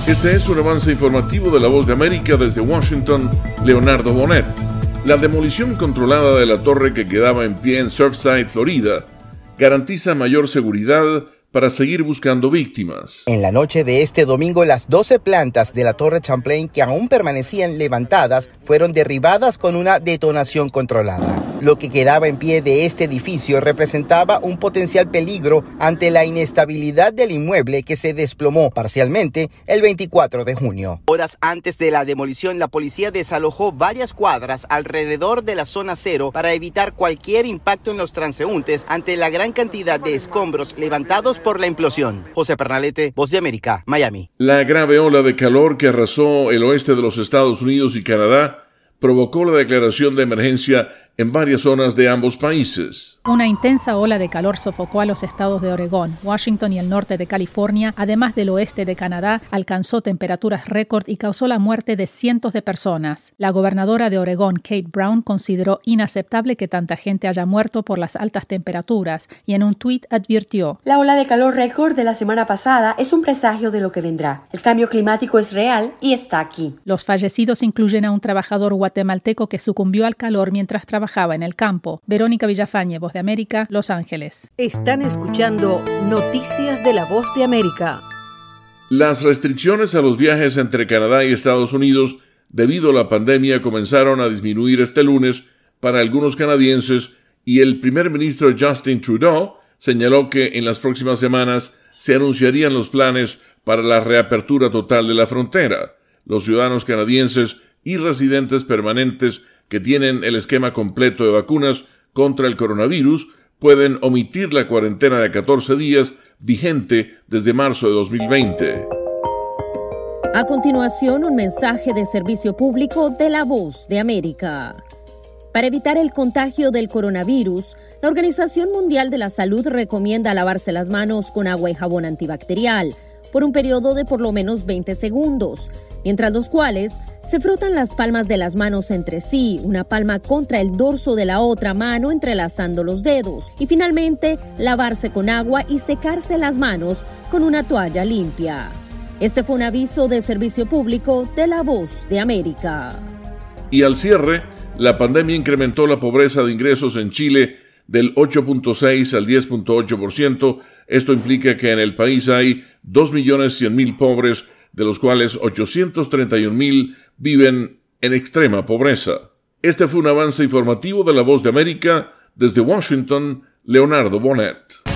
Este es un avance informativo de La Voz de América desde Washington, Leonardo Bonet. La demolición controlada de la torre que quedaba en pie en Surfside, Florida, garantiza mayor seguridad para seguir buscando víctimas. En la noche de este domingo, las 12 plantas de la Torre Champlain que aún permanecían levantadas fueron derribadas con una detonación controlada. Lo que quedaba en pie de este edificio representaba un potencial peligro ante la inestabilidad del inmueble que se desplomó parcialmente el 24 de junio. Horas antes de la demolición, la policía desalojó varias cuadras alrededor de la zona cero para evitar cualquier impacto en los transeúntes ante la gran cantidad de escombros levantados por la implosión. José Pernalete, Voz de América, Miami. La grave ola de calor que arrasó el oeste de los Estados Unidos y Canadá provocó la declaración de emergencia en varias zonas de ambos países. Una intensa ola de calor sofocó a los estados de Oregón, Washington y el norte de California, además del oeste de Canadá, alcanzó temperaturas récord y causó la muerte de cientos de personas. La gobernadora de Oregón, Kate Brown, consideró inaceptable que tanta gente haya muerto por las altas temperaturas y en un tuit advirtió: la ola de calor récord de la semana pasada es un presagio de lo que vendrá. El cambio climático es real y está aquí. Los fallecidos incluyen a un trabajador guatemalteco que sucumbió al calor mientras trabajaba en el campo. Verónica Villafañe, Voz de América, Los Ángeles. Están escuchando Noticias de la Voz de América. Las restricciones a los viajes entre Canadá y Estados Unidos debido a la pandemia comenzaron a disminuir este lunes para algunos canadienses y el primer ministro Justin Trudeau señaló que en las próximas semanas se anunciarían los planes para la reapertura total de la frontera. Los ciudadanos canadienses y residentes permanentes que tienen el esquema completo de vacunas contra el coronavirus pueden omitir la cuarentena de 14 días vigente desde marzo de 2020. A continuación, un mensaje de servicio público de La Voz de América. Para evitar el contagio del coronavirus, la Organización Mundial de la Salud recomienda lavarse las manos con agua y jabón antibacterial por un periodo de por lo menos 20 segundos, mientras los cuales se frotan las palmas de las manos entre sí, una palma contra el dorso de la otra mano entrelazando los dedos, y finalmente lavarse con agua y secarse las manos con una toalla limpia. Este fue un aviso de servicio público de La Voz de América. Y al cierre, la pandemia incrementó la pobreza de ingresos en Chile del 8.6 al 10.8%. Esto implica que en el país hay 2.100.000 pobres, de los cuales 831.000 viven en extrema pobreza. Este fue un avance informativo de La Voz de América. Desde Washington, Leonardo Bonet.